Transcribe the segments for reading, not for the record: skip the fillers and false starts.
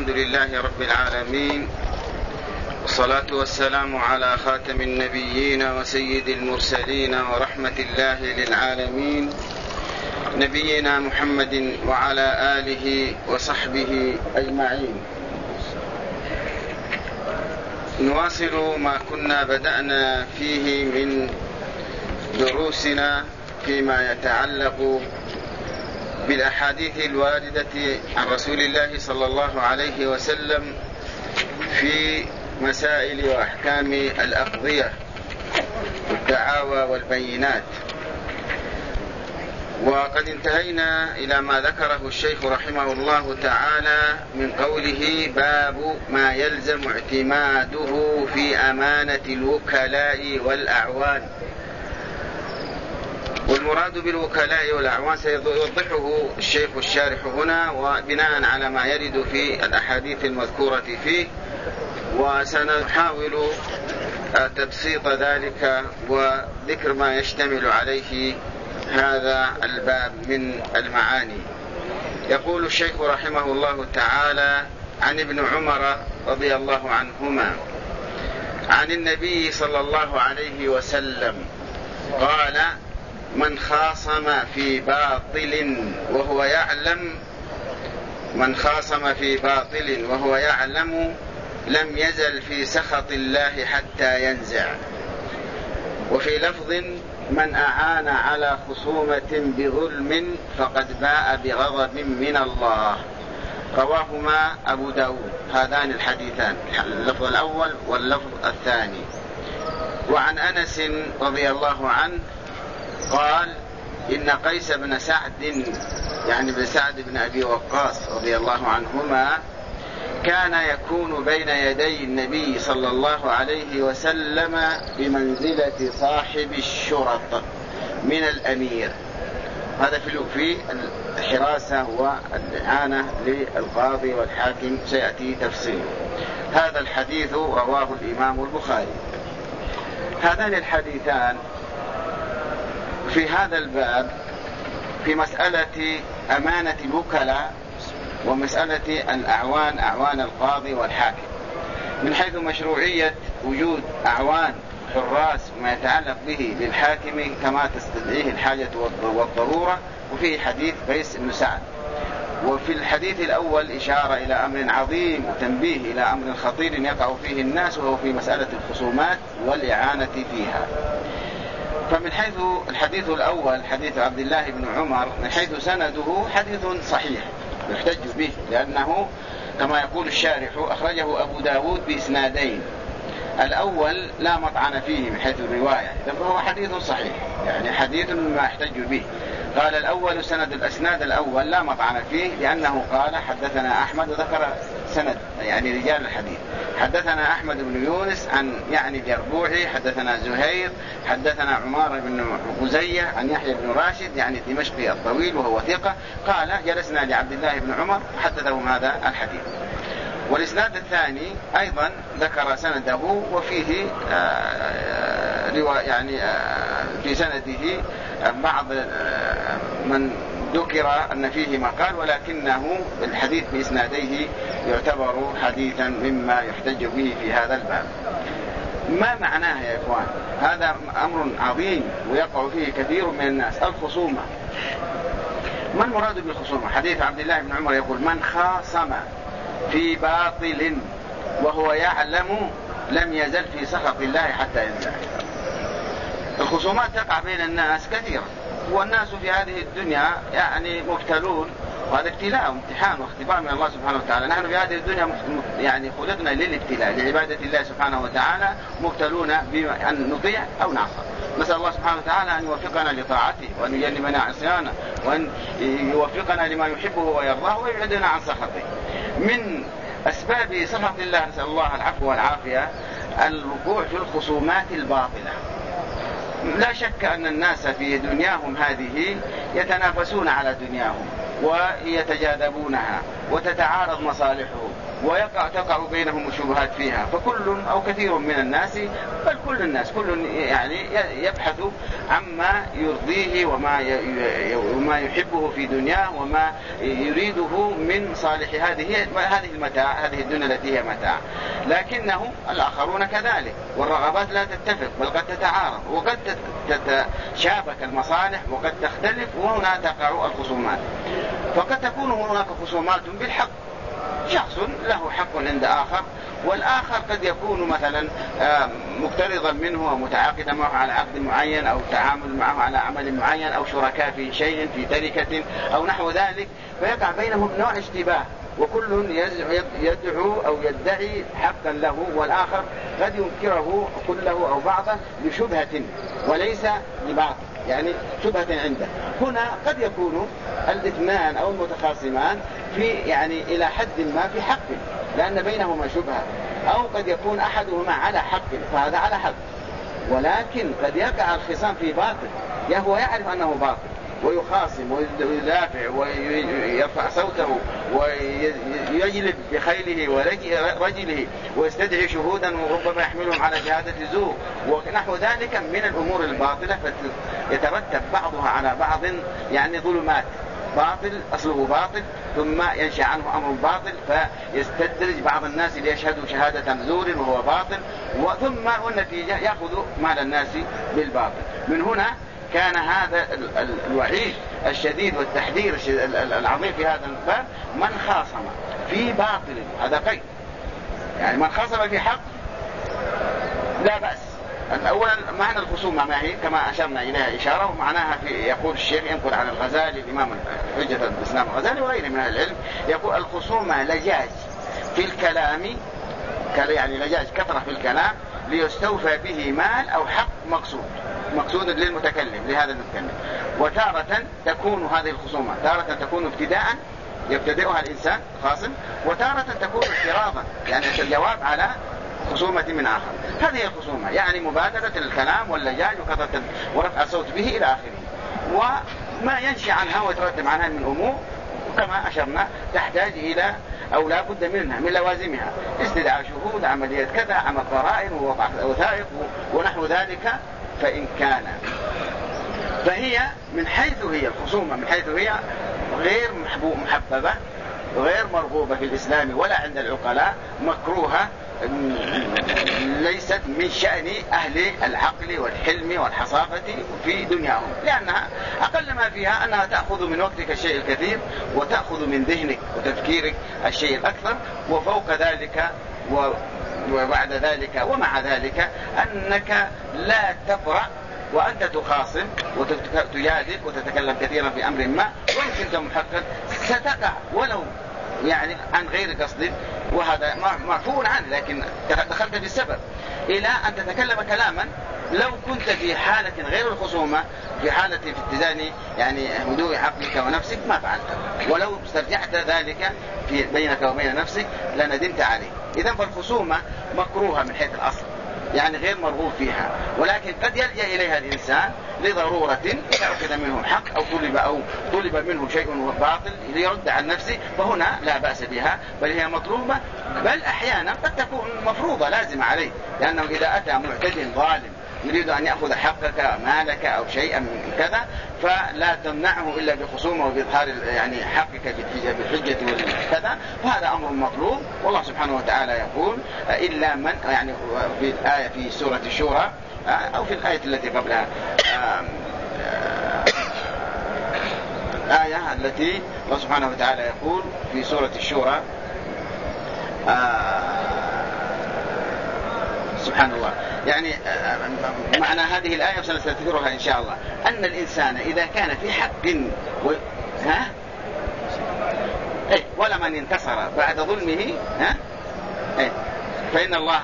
الحمد لله رب العالمين، والصلاة والسلام على خاتم النبيين وسيد المرسلين ورحمة الله للعالمين، نبينا محمد وعلى آله وصحبه أجمعين. نواصل ما كنا بدأنا فيه من دروسنا فيما يتعلق بالأحاديث الواردة عن رسول الله صلى الله عليه وسلم في مسائل وأحكام الأقضية والدعاوى والبينات. وقد انتهينا إلى ما ذكره الشيخ رحمه الله تعالى من قوله: باب ما يلزم اعتماده في أمانة الوكلاء والأعوان. والمراد بالوكلاء والأعوان سيوضحه الشيخ الشارح هنا، وبناء على ما يرد في الأحاديث المذكورة فيه، وسنحاول تبسيط ذلك وذكر ما يشتمل عليه هذا الباب من المعاني. يقول الشيخ رحمه الله تعالى: عن ابن عمر رضي الله عنهما عن النبي صلى الله عليه وسلم قال: من خاصم في باطل وهو يعلم لم يزل في سخط الله حتى ينزع. وفي لفظ: من أعان على خصومة بظلم فقد باء بغضب من الله. رواهما أبو داود. هذان الحديثان، اللفظ الأول واللفظ الثاني. وعن أنس رضي الله عنه قال: إن قيس بن سعد، يعني بن سعد بن أبي وقاص رضي الله عنهما، كان يكون بين يدي النبي صلى الله عليه وسلم بمنزلة صاحب الشرط من الأمير. هذا في الحراسة والإعانة للقاضي والحاكم، سيأتي تفصيله. هذا الحديث رواه الإمام البخاري. هذان الحديثان في هذا الباب في مسألة أمانة الوكلاء ومسألة الأعوان، أعوان القاضي والحاكم، من حيث مشروعية وجود أعوان حراس وما يتعلق به للحاكم كما تستدعيه الحاجة والضرورة. وفيه حديث قيس بن سعد. وفي الحديث الأول إشارة إلى أمر عظيم وتنبيه إلى أمر خطير يقع فيه الناس، وهو في مسألة الخصومات والإعانة فيها. فمن حيث الحديث الأول حديث عبد الله بن عمر، من حيث سنده حديث صحيح يحتج به، لأنه كما يقول الشارح أخرجه أبو داود بإسنادين. الأول لا مطعن فيه من حيث الرواية، فهو حديث صحيح، يعني حديث ما يحتج به. قال الأول سند الأسناد الأول لا مطعن فيه، لأنه قال: حدثنا أحمد، وذكر سند يعني رجال الحديث. حدثنا أحمد بن يونس عن يعني اليربوعي، حدثنا زهير، حدثنا عمار بن غزية عن يحيى بن راشد يعني الدمشقي الطويل وهو ثقة، قال: جلسنا لعبد الله بن عمر حدثهم هذا الحديث. والإسناد الثاني أيضا ذكر سنده، وفيه يعني في سنده بعض من ذكر أن فيه مقال، ولكنه الحديث بإسناديه يعتبر حديثا مما يحتج به في هذا الباب. ما معناه يا إخوان؟ هذا أمر عظيم ويقع فيه كثير من الناس. الخصومة، ما المراد بالخصومة؟ حديث عبد الله بن عمر يقول: من خاصم في باطل وهو يعلم لم يزل في سخط الله حتى ينزع. الخصومات تقع بين الناس كثيرا، والناس في هذه الدنيا يعني مبتلون، وهذا ابتلاء وامتحان واختبار من الله سبحانه وتعالى. نحن في هذه الدنيا يعني خلقنا للابتلاء، لعبادة الله سبحانه وتعالى، مبتلون بأن نطيع أو نعصى. نسأل الله سبحانه وتعالى أن يوفقنا لطاعته، وأن يجنبنا عصيانه، وأن يوفقنا لما يحبه ويرضاه، ويبعدنا عن سخطه. من أسباب سخط الله نسأل الله العفو والعافية الوقوع في الخصومات الباطلة. لا شك أن الناس في دنياهم هذه يتنافسون على دنياهم ويتجاذبونها وتتعارض مصالحهم، تقع بينهم الشبهات فيها، فكل أو كثير من الناس، بل كل الناس، كل يعني يبحث عما يرضيه وما يحبه في دنياه وما يريده من صالح هذه المتاع، هذه الدنيا التي هي متاع. لكنه الآخرون كذلك، والرغبات لا تتفق بل قد تتعارض، وقد تتشابك المصالح وقد تختلف، وهنا تقع الخصومات. فقد تكون هناك خصومات بالحق، شخص له حق عند آخر، والآخر قد يكون مثلا مقترضا منه أو متعاقدا معه على عقد معين أو تعامل معه على عمل معين أو شركاء في شيء في تركة أو نحو ذلك، فيقع بينهم نوع اشتباه، وكل يدعو أو يدعي حقا له، والآخر قد ينكره كله أو بعضه لشبهة وليس لبعض، يعني شبهة عنده. هنا قد يكون الاثنان أو المتخاصمان في يعني إلى حد ما في حق، لأن بينهما شبهة، أو قد يكون أحدهما على حق فهذا على حق، ولكن قد يقع الخصام في باطل، هو يعرف أنه باطل ويخاصم ويدافع ويرفع صوته ويجلب بخيله ورجله ويستدعي شهودا وربما يحملهم على شهادة زور ونحو ذلك من الأمور الباطلة، فيترتب بعضها على بعض، يعني ظلمات، باطل أصله باطل ثم ينشأ عنه أمر باطل، فيستدرج بعض الناس ليشهدوا شهادة زور وهو باطل، ثم والنتيجة يأخذ مال الناس بالباطل. من هنا كان هذا الوعيد الشديد والتحذير العظيم في هذا الباب: من خاصم في باطل، هذا قيد، يعني من خاصم في حق لا بأس. أولا معنى الخصومة ما هي كما أشرنا إليها إشارة، ومعناها يقول الشيخ ينقل عن الغزالي الإمام حجة الإسلام الغزالي وغيره من العلم، يقول الخصومة لجاج في الكلام، يعني لجاج كثرة في الكلام ليستوفى به مال أو حق مقصود للمتكلم، لهذا المتكلم. وتارة تكون هذه الخصومة تارة تكون ابتداء يبتدئها الإنسان خاصم، وتارة تكون اعتراضا، يعني الجواب على خصومة من آخر. هذه الخصومة يعني مبادرة الكلام واللجاج وكثرة ورفع الصوت به إلى آخره، وما ينشي عنها ويترتب عنها من أمور كما أشرنا تحتاج إلى أو لا بد منها من لوازمها: استدعاء شهود، عملية كذا، عمل ضرائب ووضع وثائق ونحو ذلك. فهي من حيث هي الخصومة، من حيث هي غير محببة غير مرغوبة في الإسلام ولا عند العقلاء، مكروهة، ليست من شأن أهل العقل والحلم والحصافة في دنياهم، لأنها أقل ما فيها أنها تأخذ من وقتك الشيء الكثير وتأخذ من ذهنك وتفكيرك الشيء الأكثر، وفوق ذلك وبعد ذلك ومع ذلك أنك لا تبرأ وأنت تخاصم وتجادل وتتكلم كثيرا في أمر ما، وإن كنت محقق ستقع ولو يعني عن غير قصد، وهذا معفو عنه، لكن دخلت بالسبب إلى أن تتكلم كلاما لو كنت في حالة غير الخصومة، في حالة في اتزان يعني هدوء عقلك ونفسك ما فعلت، ولو استرجعت ذلك في بينك وبين نفسك لندمت عليه. إذن فالخصومة مكروهة من حيث الأصل، يعني غير مرغوب فيها، ولكن قد يلجأ إليها الإنسان لضرورة يأخذ منه حق أو طلب منه شيء باطل ليرد عن نفسه، فهنا لا بأس بها، بل هي مطلوبة، بل أحيانا قد تكون مفروضة لازمة عليه، لأنه إذا أتى معتد ظالم يريد أن يأخذ حقك مالك أو شيئا من كذا، فلا تمنعه إلا بخصومة وبإظهار يعني حقك بالحجة والكذا، فهذا أمر مطلوب. والله سبحانه وتعالى يقول: إلا من، يعني في الآية في سورة الشورى أو في الآية التي قبلها، آية التي الله سبحانه وتعالى يقول في سورة الشورى، سبحان الله، يعني معنى هذه الآية سنستذكرها إن شاء الله: أن الإنسان إذا كان في حق ولمن انتصر بعد ظلمه فإن الله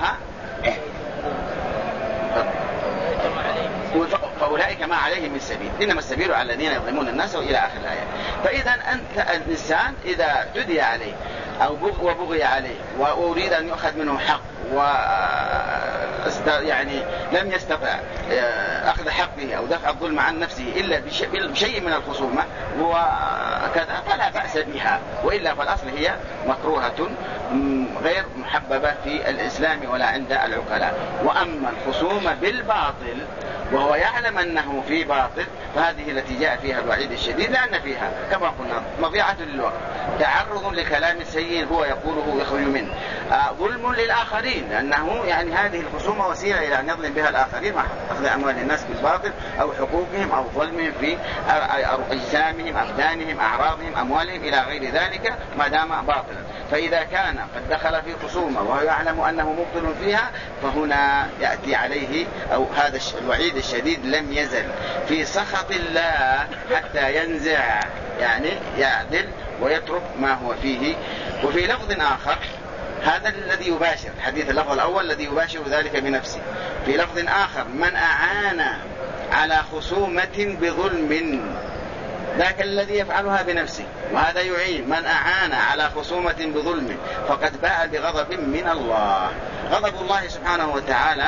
فأولئك ما عليهم من سبيل، إنما السبيل على الذين يظلمون الناس، وإلى آخر الآية. فإذا أنت الإنسان إذا تدي عليه أو وبغي عليه وأريد أن يؤخذ منه حق يعني لم يستطع أخذ حقه أو دفع الظلم عن نفسه إلا بشيء من الخصومة وكذا فلا بأس بها، وإلا فالأصل هي مكروهة غير محببة في الإسلام ولا عند العقلاء. وأما الخصومة بالباطل وهو يعلم أنه في باطل فهذه التي جاء فيها الوعيد الشديد، لأن فيها كما قلنا مضيعة للوقت، تعرض لكلام سيء هو يقوله يخرج منه، ظلم للآخرين، لأنه يعني هذه الخصومة وسيلة إلى أن يظلم بها الآخرين مع أخذ أموال الناس بالباطل أو حقوقهم أو ظلمهم في أجسامهم أبدانهم أعراضهم أموالهم إلى غير ذلك ما دام باطلا. فإذا كان قد دخل في خصومة وهو يعلم أنه مبطل فيها فهنا يأتي عليه أو هذا الوعيد الشديد لم يزل في سخط الله حتى ينزع، يعني يعدل ويترك ما هو فيه. وفي لفظ آخر هذا الذي يباشر حديث اللفظ الأول الذي يباشر ذلك بنفسه، في لفظ آخر من أعان على خصومة بظلم ذاك الذي يفعلها بنفسه، وهذا يعين من أعان على خصومة بظلم فقد باء بغضب من الله. غضب الله سبحانه وتعالى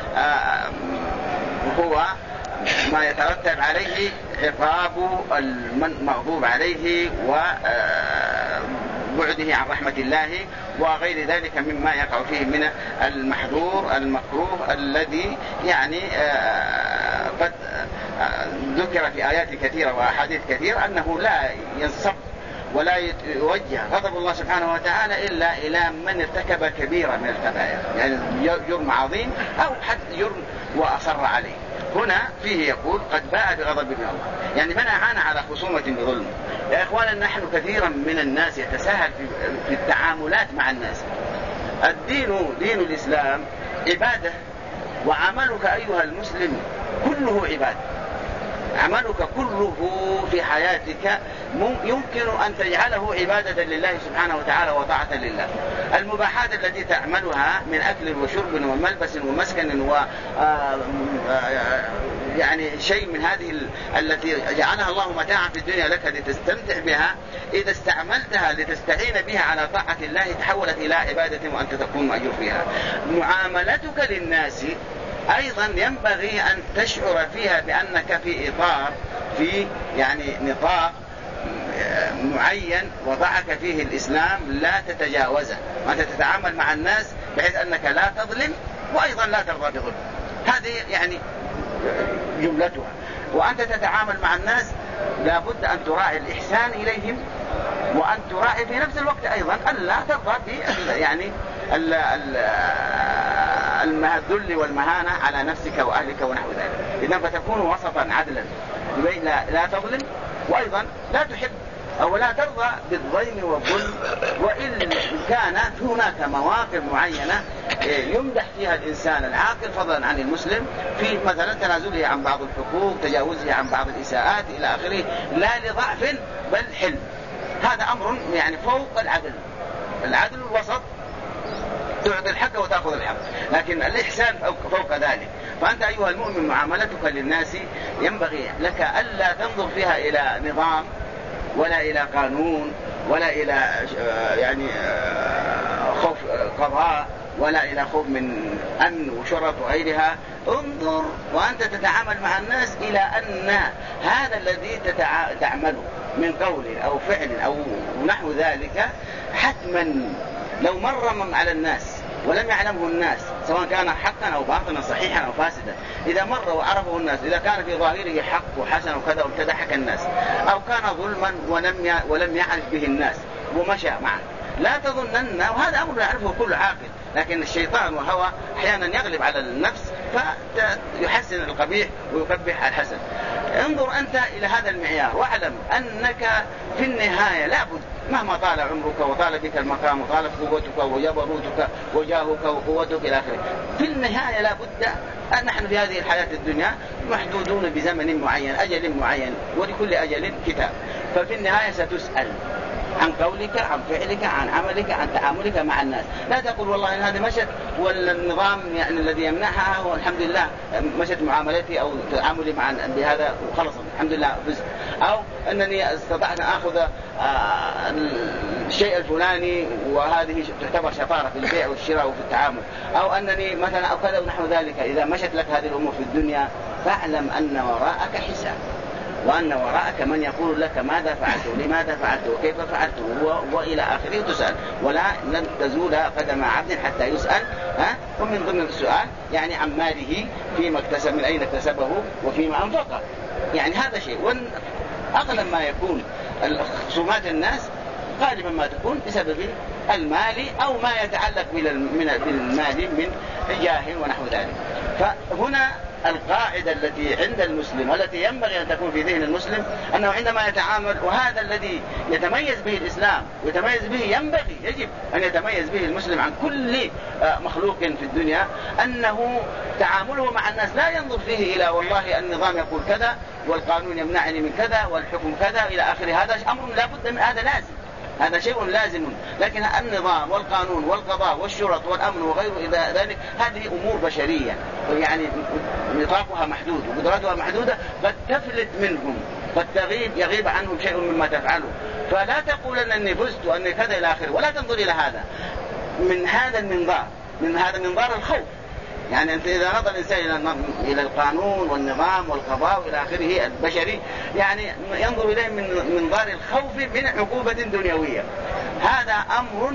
هو ما يترتب عليه عقاب المغضوب عليه وبعده عن رحمة الله وغير ذلك مما يقع فيه من المحظور المكروه الذي يعني قد ذكر في آيات كثيرة وأحاديث كثيرة أنه لا ينصب ولا يوجه غضب الله سبحانه وتعالى إلا إلى من ارتكب كبيرة من الكبائر، يعني جرم عظيم أو حد جرم وأصر عليه. هنا فيه يقول قد باء بغضب من الله، يعني من أعان على خصومة بظلم. يا إخوانا نحن كثيرا من الناس يتساهل في التعاملات مع الناس. الدين دين الإسلام عبادة، وعملك أيها المسلم كله عبادة، عملك كله في حياتك يمكن أن تجعله عبادة لله سبحانه وتعالى وطاعة لله. المباحات التي تعملها من أكل وشرب وملبس ومسكن و يعني شيء من هذه التي جعلها الله متاعا في الدنيا لك لتستمتع بها، إذا استعملتها لتستعين بها على طاعة الله تحولت إلى عبادة وأنت تكون مأجور فيها. معاملتك للناس أيضا ينبغي أن تشعر فيها بأنك في إطار في يعني نطاق معين وضعك فيه الإسلام لا تتجاوزه، وأنت تتعامل مع الناس بحيث أنك لا تظلم وأيضا لا ترضى بظلم، هذه يعني جملتها. وأنت تتعامل مع الناس لابد أن تراعي الإحسان إليهم، وأن تراعي في نفس الوقت أيضا ألا ترضى يعني الذل والمهانة على نفسك وأهلك ونحو ذلك. إذن فتكون وسطا عدلا، لا تظلم وأيضا لا تحب أو لا ترضى بالظلم والظلم. وإن كانت هناك مواقف معينة يمدح فيها الإنسان العاقل فضلا عن المسلم في مثلا تنازله عن بعض الحقوق، تجاوزه عن بعض الإساءات إلى آخره، لا لضعف بل حلم. هذا أمر يعني فوق العدل. العدل الوسط، تعطي الحق وتأخذ الحق، لكن الإحسان فوق ذلك. فأنت أيها المؤمن معاملتك للناس ينبغي لك ألا تنظر فيها إلى نظام ولا إلى قانون ولا إلى يعني خوف قضاء ولا إلى خوف من أمن وشرط وغيرها. انظر وأنت تتعامل مع الناس إلى أن هذا الذي تعمله من قول أو فعل أو نحو ذلك حتما لو مر على الناس ولم يعلمه الناس سواء كان حقا أو باطلا صحيحا أو فاسدا، إذا مر وعرفه الناس، إذا كان في ظاهره حق وحسن وكذا وامتدحك الناس، أو كان ظلما ولم يعرف به الناس ومشى معه، لا تظنن، وهذا أمر يعرفه كل عاقل، لكن الشيطان وهو أحيانا يغلب على النفس فيحسن القبيح ويقبح الحسن. انظر أنت إلى هذا المعيار واعلم أنك في النهاية لابد مهما طال عمرك وطال بك المقام وطالت قوتك وجبروتك وجاهك وقوتك إلى آخره، في النهاية لابد أن نحن في هذه الحياة الدنيا محدودون بزمن معين، أجل معين، ولكل أجل كتاب، ففي النهاية ستسأل. عن قولك، عن فعلك، عن عملك، عن تعاملك مع الناس. لا تقول والله إن هذا مشت والنظام يعني الذي يمنعها هو الحمد لله مشت معاملتي أو تعاملي مع بهذا وخلص الحمد لله بس. أو أنني استطعت أن أخذ الشيء الفلاني وهذه تعتبر شطارة في البيع والشراء وفي التعامل. أو أنني مثلا أو كذا ونحو ذلك. إذا مشت لك هذه الأمور في الدنيا فاعلم أن وراءك حساب، وأن وراءك من يقول لك ماذا فعلت ولماذا فعلت وكيف فعلت وإلى آخره تسأل. ولا لن تزول قدم عبد حتى يسأل. ومن ضمن السؤال يعني عن ماله فيما اكتسب، من أين اكتسبه وفيما أنفقه. يعني هذا شيء. أغلب ما يكون خصومات الناس غالبا ما تكون بسبب المال أو ما يتعلق بالمال من جاه ونحو ذلك. فهنا القاعدة التي عند المسلم والتي ينبغي أن تكون في ذهن المسلم أنه عندما يتعامل، وهذا الذي يتميز به الإسلام ويتميز به ينبغي يجب أن يتميز به المسلم عن كل مخلوق في الدنيا، أنه تعامله مع الناس لا ينظر فيه إلى والله النظام يقول كذا والقانون يمنعني من كذا والحكم كذا إلى آخره. هذا أمر لا بد من، هذا لازم، هذا شيء لازم. لكن النظام والقانون والقضاء والشرط والأمن وغيره ذلك هذه أمور بشرية يعني نطاقها محدود وقدراتها محدودة، قد تفلت منهم، قد يغيب عنهم شيء مما تفعله. فلا تقول أنني فزت وأني كذا إلى آخره، ولا تنظر إلى هذا من هذا المنظار، من هذا منظار الخوف. يعني أنت إذا نظر الإنسان إلى القانون والنظام والقضاء وإلى آخره البشري يعني ينظر إليه من منظار الخوف من عقوبة دنيوية. هذا أمر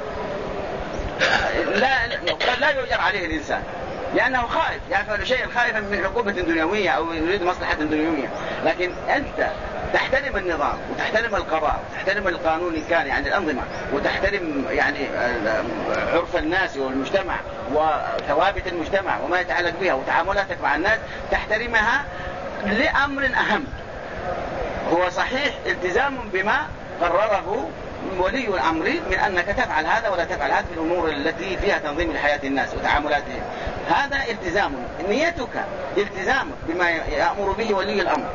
لا يؤجر عليه الإنسان، لأنه خائف يفعل شيئا خائفا من عقوبة دنيوية أو يريد مصلحة دنيوية. لكن أنت تحترم النظام وتحترم القضاء وتحترم القانون إن كان يعني الأنظمة، وتحترم يعني عرف الناس والمجتمع وثوابت المجتمع وما يتعلق بها وتعاملاتك مع الناس، تحترمها لأمر أهم هو صحيح التزام بما قرره ولي الأمر من أنك تفعل هذا ولا تفعل هذا في الأمور التي فيها تنظيم الحياة الناس وتعاملاتهم. هذا التزام، نيتك التزام بما يأمر به ولي الأمر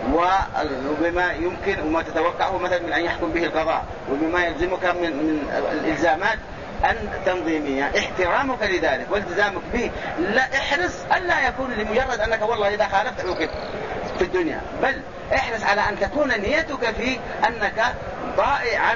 وبما يمكن وما تتوقعه مثلا من أن يحكم به القضاء، وبما يلزمك من الإلزامات التنظيمية. احترامك لذلك والتزامك به، لا احرص ألا يكون لمجرد أنك والله إذا خالفت عوقبت في الدنيا، بل احرص على أن تكون نيتك في أنك طائع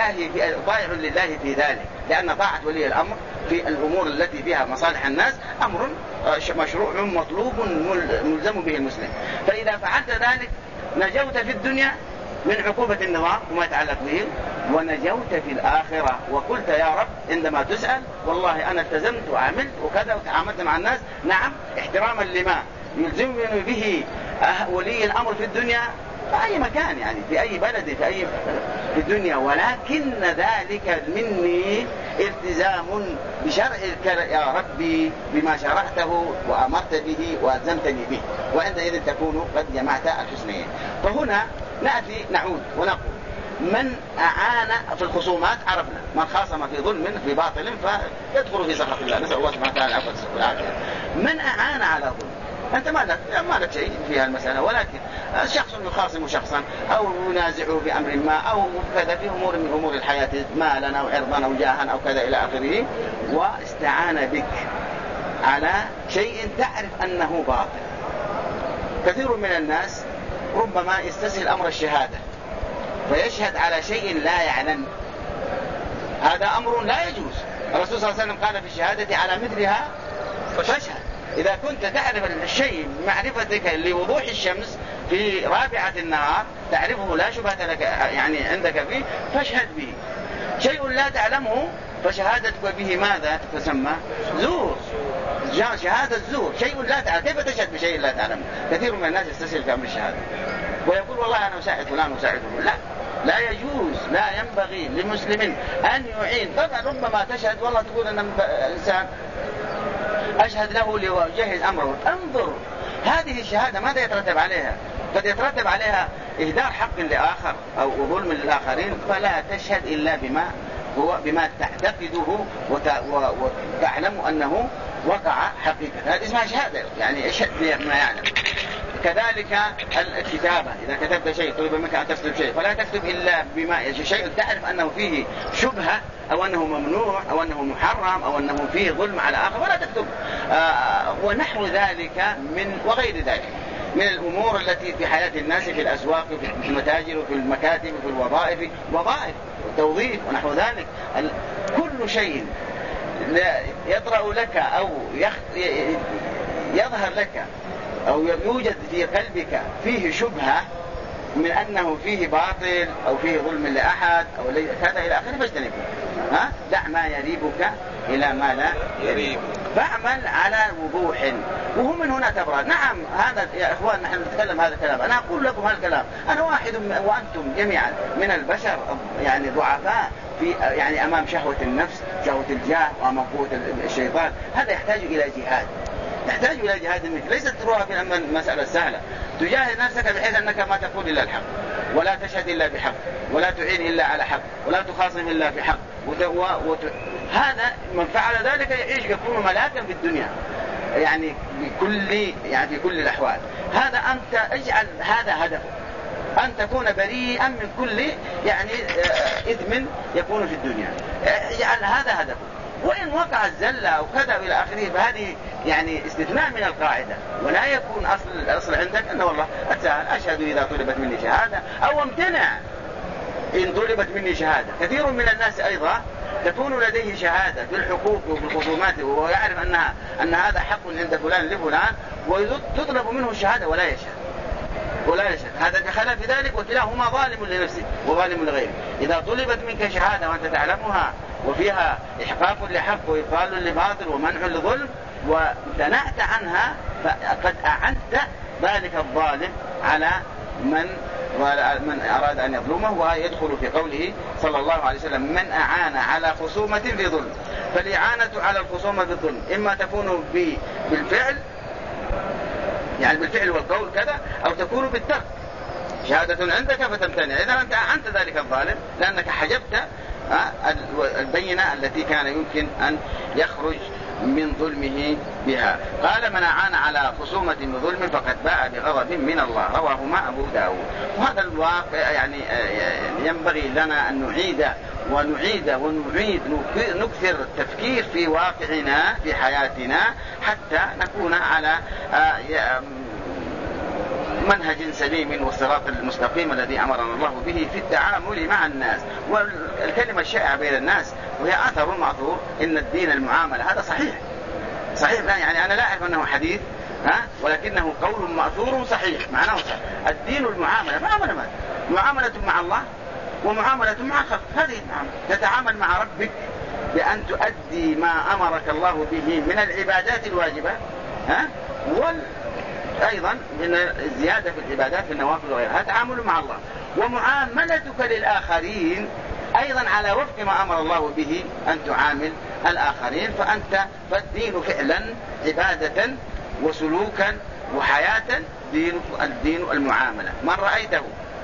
لله في ذلك، لأن طاعة ولي الأمر في الأمور التي فيها مصالح الناس أمر مشروع مطلوب ملزم به المسلم. فإذا فعلت ذلك نجوت في الدنيا من عقوبة النظام وما يتعلق به، ونجوت في الآخرة وقلت يا رب عندما تسأل والله أنا التزمت وعملت وكذا وتعاملت مع الناس، نعم احتراما لما يلزمني به ولي الأمر في الدنيا في أي مكان، يعني في أي بلد في الدنيا، ولكن ذلك مني التزام بشرعك يا ربي بما شرعته وأمرت به وألزمتني به، وعندئذ تكون قد جمعت الحسنين. فهنا نعود ونقول من أعان في الخصومات عرفنا من خاصم في ظلم في باطل فيدخل في سخط الله، نسأل الله سبحانه وتعالى العفو والعافية. من أعان على ظلم أنت ما لك شيء في المسألة، ولكن شخص يخاصم شخصا أو ينازعه بأمر ما أو كذا في أمور من أمور الحياة مالا أو عرضا أو جاها أو كذا إلى آخره، واستعان بك على شيء تعرف أنه باطل. كثير من الناس ربما يستسهل أمر الشهادة فيشهد على شيء لا يعلم، هذا أمر لا يجوز. الرسول صلى الله عليه وسلم قال في الشهادة على مثلها فاشهد. إذا كنت تعرف الشيء معرفتك لوضوح الشمس في رابعة النهار تعرفه لا شبهة لك يعني عندك فيه فاشهد به. شيء لا تعلمه فشهادتك به ماذا تسمى؟ زور، شهادة زور، شيء لا تعلم. كيف تشهد بشيء لا تعلمه؟ كثير من الناس يستسهل في أمر الشهادة ويقول والله أنا أساعد فلان وأساعد فلان. لا يجوز، لا ينبغي لمسلم أن يعين. طبعا ربما تشهد والله تقول أن إنسان أشهد له ليجهز أمره، انظر هذه الشهادة ماذا يترتب عليها؟ قد يترتب عليها إهدار حق لآخر أو ظلم للآخرين، فلا تشهد إلا بما تعتقده وتعلم أنه وقع حقيقة. هذه اسمها شهادة، يعني اشهد بما يعلم. كذلك الكتابة، إذا كتبت شيء طلب منك أن تكتب شيء فلا تكتب إلا بما شيء تعرف أنه فيه شبهة أو أنه ممنوع أو أنه محرم أو أنه فيه ظلم على آخر ولا تكتب. ونحو ذلك وغير ذلك من الأمور التي في حياة الناس في الأسواق وفي المتاجر وفي المكاتب وفي الوظائف والتوظيف ونحو ذلك. كل شيء يطرأ لك أو يظهر لك أو يوجد في قلبك فيه شبهة من أنه فيه باطل أو فيه ظلم لأحد أو كذا إلى آخره فاجتنبه. دع ما يريبك إلى ما لا يريبك، فاعمل على وضوح. وهو من هنا تبرأ. نعم هذا يا إخوان نحن نتكلم هذا الكلام، أنا أقول لكم هذا الكلام، أنا واحد وأنتم جميعا من البشر يعني ضعفاء في يعني أمام شهوة النفس، شهوة الجاه وأمام قوة الشيطان. هذا يحتاج إلى جهاد، تحتاج إلى جهاد منك. ليست تروها في مسألة سهلة. تجاهد نفسك بحيث أنك ما تقول إلا الحق ولا تشهد إلا بحق ولا تعين إلا على حق ولا تخاصم إلا بحق. هذا من فعل ذلك يعيش يكون ملاكا في الدنيا يعني في كل الأحوال. هذا أنت اجعل هذا هدفك، أن تكون بريئا من كل إثم يكون في الدنيا. اجعل هذا هدفك. وإن وقع الزلة أو كذا إلى آخره فهذه استثناء من القاعدة، ولا يكون الأصل عندك أنه والله أتساهل أشهد إذا طلبت مني شهادة أو امتنع إن طلبت مني شهادة. كثير من الناس أيضا تكون لديه شهادة في الحقوق وفي الخصومات ويعرف أن هذا حق عند فلان لفلان وتطلب منه الشهادة ولا يشهد. هذا دخل في ذلك وكلاهما ظالم لنفسه وظالم لغيره. إذا طلبت منك شهادة وأنت تعلمها وفيها إحقاق لحق وإبطال لباطل ومنع لظلم وامتنعت عنها فقد أعنت ذلك الظالم على من أراد أن يظلمه. ويدخل في قوله صلى الله عليه وسلم من أعان على خصومة بظلم. فالإعانة على الخصومة بالظلم إما تكون بالفعل يعني بالفعل والقول كذا أو تكون بالترك. شهادة عندك فتمتنع إذا أنت أعنت ذلك الظالم لأنك حجبت البينة التي كان يمكن أن يخرج من ظلمه بها. قال من أعان على خصومة بظلم فقد باء بغضب من الله. رواهما أبو داود. وهذا الواقع ينبغي لنا أن نعيد نكثر التفكير في واقعنا في حياتنا حتى نكون على منهج سليم والصراط المستقيم الذي أمرنا الله به في التعامل مع الناس. والكلمة الشائعة بين الناس وهي آثر معثور إن الدين المعاملة. هذا صحيح لا يعني أنا لا أعرف أنه حديث ولكنه قول مأثور صحيح معناه صحيح. الدين المعاملة معاملة مع الله ومعاملة مع خلق. هذه المعاملة تتعامل مع ربك بأن تؤدي ما أمرك الله به من العبادات الواجبة أيضا من الزيادة في العبادات في النوافل وغيرها. تعامل مع الله ومعاملتك للآخرين أيضا على وفق ما أمر الله به أن تعامل الآخرين. فالدين فعلا عبادة وسلوكا وحياة الدين المعاملة. من رأيته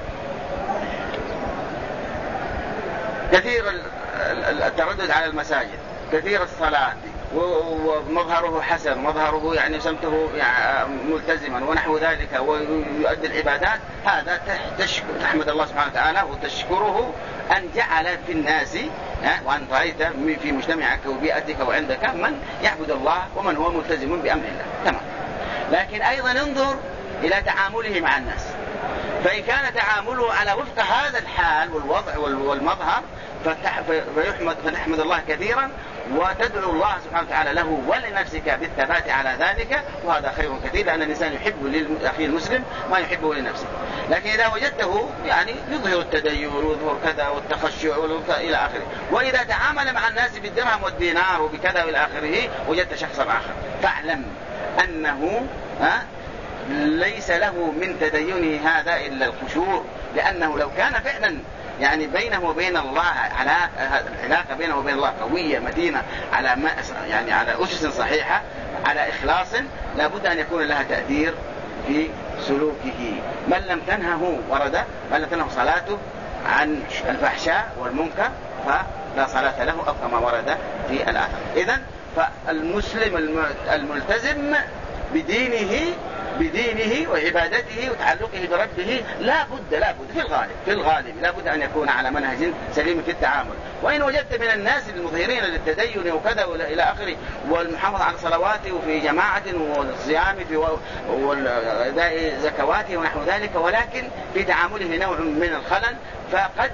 كثير التردد على المساجد كثير الصلاة ومظهره حسن مظهره سمته ملتزما ونحو ذلك ويؤدي العبادات هذا تحمد الله سبحانه وتعالى وتشكره أن جعل في الناس وأن رأيت في مجتمعك وبيئتك وعندك من يعبد الله ومن هو ملتزم بأمر الله تمام. لكن أيضا انظر إلى تعامله مع الناس. فإن كان تعامله على وفق هذا الحال والوضع والمظهر فنحمد الله كثيرا وتدعو الله سبحانه وتعالى له ولنفسك بالثبات على ذلك. وهذا خير كثير لأن الإنسان يحب للأخي المسلم ما يحبه لنفسه. لكن إذا وجدته يظهر التدين ويظهر كذا والتخشع إلى آخره. وإذا تعامل مع الناس بالدرهم والدينار وبكذا إلى آخره وجدت شخصا آخر فاعلم أنه ليس له من تدينه هذا إلا الخشوع. لأنه لو كان فعلا بينه وبين الله على العلاقة بينه وبين الله قوية متينة على على أسس صحيحة على إخلاص لابد أن يكون لها تأثير في سلوكه. من لم تنهه صلاته عن الفحشاء والمنكر فلا صلاة له أو كما ورد في الآثار. إذن فالمسلم الملتزم بدينه وعبادته وتعلقه بربه لا بد في الغالب لا بد أن يكون على منهج سليم في التعامل. وإن وجدت من الناس المظهرين للتدين وكذا إلى آخره والمحافظة على صلواته وفي جماعة والصيام وأداء زكواته ونحو ذلك، ولكن في تعامله نوع من الخلل، فقد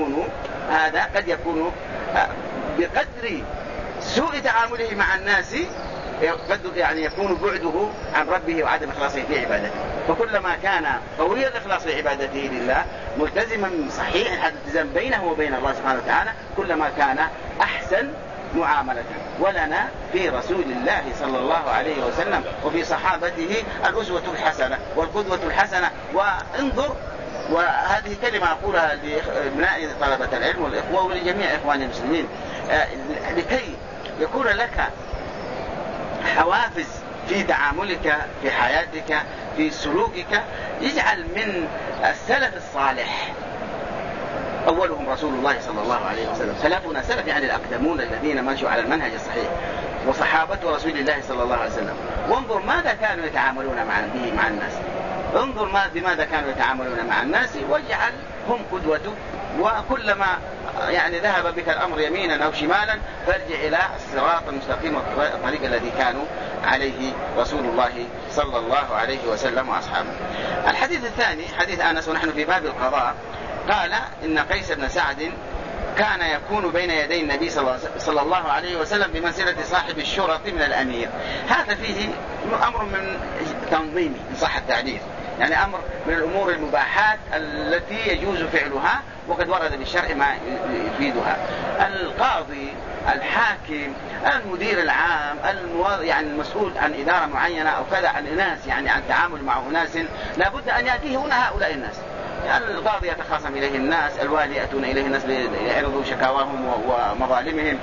يكون بقدر سوء تعامله مع الناس قد يعني يكون بعده عن ربه وعدم إخلاصه في عبادته. فكلما كان قوي الإخلاص في عبادته لله ملتزما صحيح الالتزام بينه وبين الله سبحانه وتعالى كلما كان أحسن معاملة. ولنا في رسول الله صلى الله عليه وسلم وفي صحابته الأسوة الحسنة والقدوة الحسنة. وانظر، وهذه كلمة أقولها لابناء طلبة العلم والإخوة ولجميع إخواني المسلمين، لكي يكون لك حوافز في تعاملك في حياتك في سلوكك، يجعل من السلف الصالح أولهم رسول الله صلى الله عليه وسلم. سلفنا سلف يعني الأقدمون الذين مشوا على المنهج الصحيح، وصحابة رسول الله صلى الله عليه وسلم. وانظر ماذا كانوا يتعاملون مع الناس، انظر بماذا كانوا يتعاملون مع الناس واجعل هم قدوتك. وكلما يعني ذهب بك الأمر يمينا أو شمالا فارجع إلى الصراط المستقيم والطريق الذي كانوا عليه رسول الله صلى الله عليه وسلم وأصحابه. الحديث الثاني حديث أنس ونحن في باب القضاء، قال إن قيس بن سعد كان يكون بين يدي النبي صلى الله عليه وسلم بمنزلة صاحب الشرط من الأمير. هذا فيه أمر من تنظيمي إن صح التعبير، يعني أمر من الأمور المباحات التي يجوز فعلها وقد ورد بالشرع ما يفيدها. القاضي، الحاكم، المدير العام، يعني المسؤول عن إدارة معينة أو كذا، عن ناس يعني عن تعامل مع ناس، لابد أن يأتيه هنا هؤلاء الناس. يعني القاضي يتخاصم إليه الناس، الوالي يأتون إليه الناس ليعرضوا شكاواهم ومظالمهم،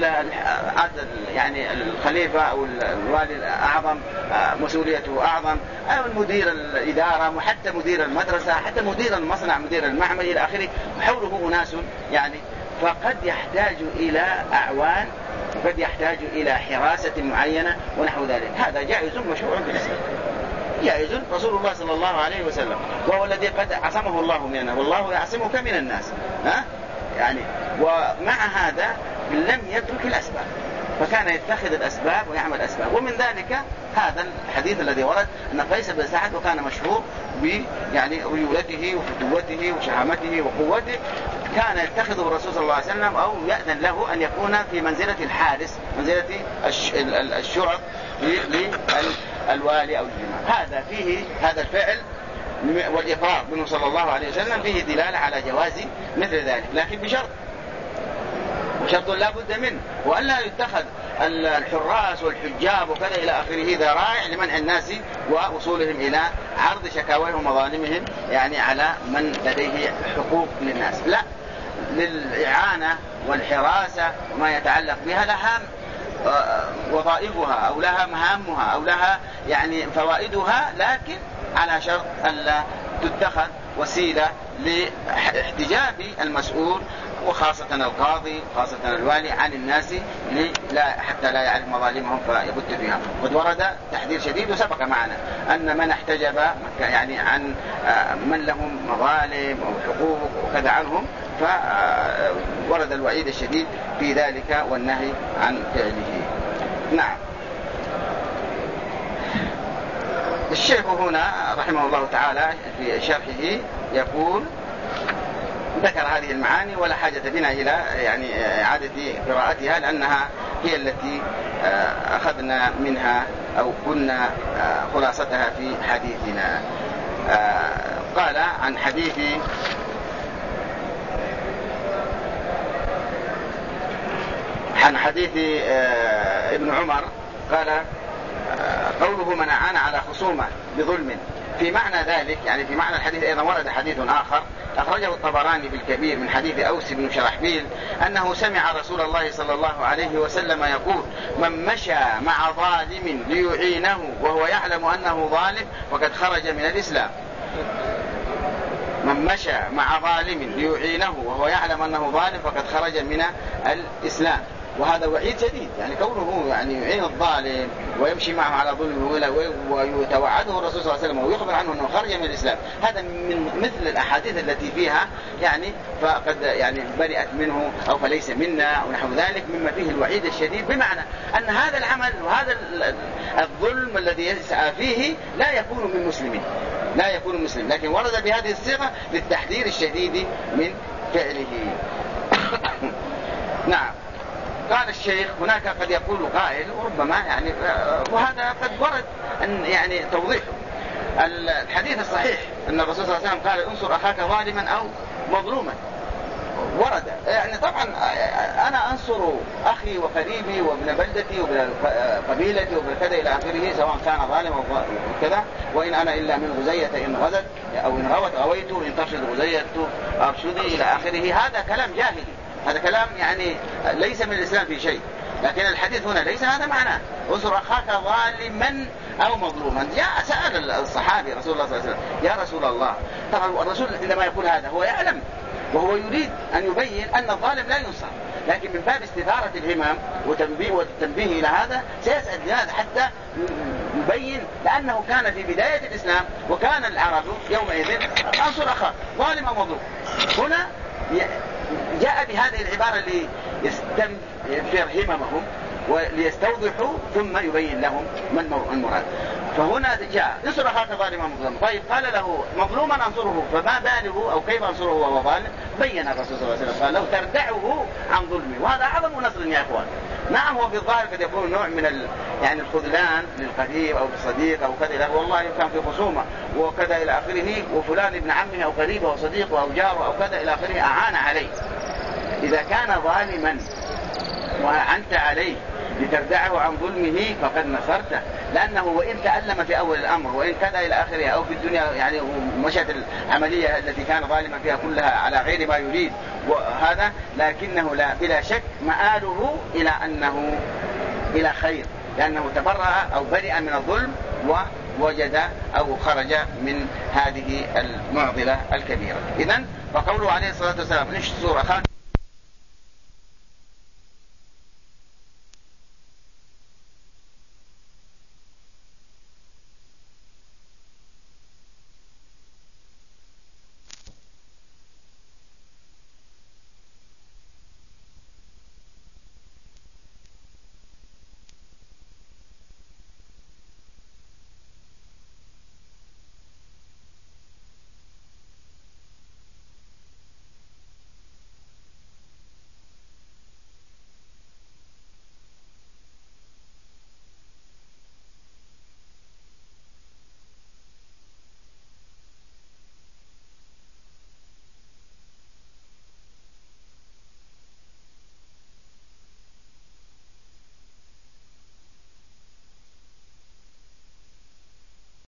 يعني الخليفة أو الوالي الأعظم مسؤوليته أعظم، أو المدير الإدارة، وحتى مدير المدرسة، حتى مدير المصنع، مدير المعمل إلى آخره، حوله أناس يعني. فقد يحتاج إلى أعوان، وقد يحتاج إلى حراسة معينة ونحو ذلك. هذا جائز مشروع بالإسلام، جائز. رسول الله صلى الله عليه وسلم وهو الذي قد عصمه الله منه، والله يعصمك من الناس، يعني. ومع هذا لم يترك الأسباب، فكان يتخذ الأسباب ويعمل الأسباب. ومن ذلك هذا الحديث الذي ورد أن قيس بن سعد وكان مشهور يعني رجولته وفتوته وشهامته وقوته، كان يتخذه الرسول صلى الله عليه وسلم أو يأذن له أن يكون في منزلة الحارس، منزلة الشرط للوالي أو الجماعة. هذا فيه هذا الفعل والإقرار منه صلى الله عليه وسلم فيه دلالة على جواز مثل ذلك، لكن بشرط لا بد منه، وألا يتخذ الحراس والحجاب وكذا إلى آخره ذرائع لمنع الناس ووصولهم إلى عرض شكاويهم ومظالمهم يعني على من لديه حقوق للناس. لا، للإعانة والحراسة وما يتعلق بها لها وظائفها أو لها مهامها أو لها يعني فوائدها، لكن على شرط ألا تتخذ وسيلة لاحتجاب المسؤول وخاصة القاضي وخاصة الوالي عن الناس حتى لا يعرف مظالمهم فيبت فيها. قد ورد تحذير شديد وسبق معنا أن من احتجب يعني عن من لهم مظالم أو حقوق وكذا عنهم فورد الوعيد الشديد في ذلك والنهي عن فعله. نعم. الشيخ هنا رحمه الله تعالى في شرحه يقول ذكر هذه المعاني ولا حاجة بنا إلى يعني إعادة قراءتها لأنها هي التي أخذنا منها أو كنا خلاصتها في حديثنا. قال عن حديث ابن عمر قال قوله من أعان على خصومة بظلم، في معنى ذلك يعني في معنى الحديث أيضا ورد حديث آخر أخرجه الطبراني في الكبير من حديث أوس بن شرحبيل أنه سمع رسول الله صلى الله عليه وسلم يقول من مشى مع ظالم ليعينه وهو يعلم أنه ظالم وقد خرج من الإسلام. من مشى مع ظالم ليعينه وهو يعلم أنه ظالم فقد خرج من الإسلام. وهذا وعيد شديد، يعني كونه يعني يعين الظالم ويمشي معه على ظلمه ويتوعده الرسول صلى الله عليه وسلم ويخبر عنه أنه خرج من الإسلام، هذا من مثل الأحاديث التي فيها يعني فقد يعني برئت منه أو فليس منا ونحو ذلك، مما فيه الوعيد الشديد، بمعنى أن هذا العمل وهذا الظلم الذي يسعى فيه لا يكون من مسلمين، لا يكون مسلم، لكن ورد بهذه الصيغة للتحذير الشديد من فعله. نعم. قال الشيخ هناك قد يقول قائل وربما يعني وهذا قد ورد أن يعني توضيحه الحديث الصحيح أن الرسول صلى الله عليه وسلم قال انصر أخاك ظالما أو مظلوما، ورد يعني طبعا أنا أنصر أخي وقريبي وابن بلدتي وابن قبيلتي وابن كذا إلى آخره سواء كان ظالم أو كذا، وإن أنا إلا من غزية إن غزت أو إن غوت غويت إن ترشد غزية أرشدي إلى آخره. هذا كلام جاهلي، هذا كلام يعني ليس من الإسلام في شيء، لكن الحديث هنا ليس هذا معناه انصر أخاك ظالما أو مظلوما. جاء سأل الصحابي رسول الله صلى الله عليه وسلم يا رسول الله، طبعا الرسول عندما يقول هذا هو يعلم وهو يريد أن يبين أن الظالم لا ينصر، لكن من باب استثارة الهمام والتنبيه إلى هذا سيسأل لهذا حتى يبين، لأنه كان في بداية الإسلام وكان العرب يومئذ انصر أخاك ظالم أو مظلوم. هنا جاء بهذه العبارة ليستنفر هممهم وليستوضحوا ثم يبين لهم من المراد. فهنا جاء انصر أخاك ظالما مظلوما، طيب قال له مظلوما انصره، فما باله أو كيف انصره وهو ظالم؟ بين الرسول صلى الله عليه وسلم قال لو تردعه عن ظلمه، وهذا أعظم نصر يا إخوان. نعم هو في الظاهر قد يكون نوع من يعني الخذلان للقريب أو الصديق أو كذا، والله كان في خصومة وكذا إلى آخره وفلان ابن عمه أو قريبه أو صديقه أو جاره أو كذا إلى آخره أعان عليه. إذا كان ظالما وأنت عليه لتردعه عن ظلمه فقد نصرته، لأنه وإن تألم في أول الأمر وإن كذا إلى آخره أو في الدنيا يعني مشت العملية التي كان ظالما فيها كلها على غير ما يريد وهذا، لكنه لا بلا شك مآله إلى أنه إلى خير، لأنه تبرأ أو برئ من الظلم ووجد أو خرج من هذه المعضلة الكبيرة. إذن فقوله عليه الصلاة والسلام انصر أخاك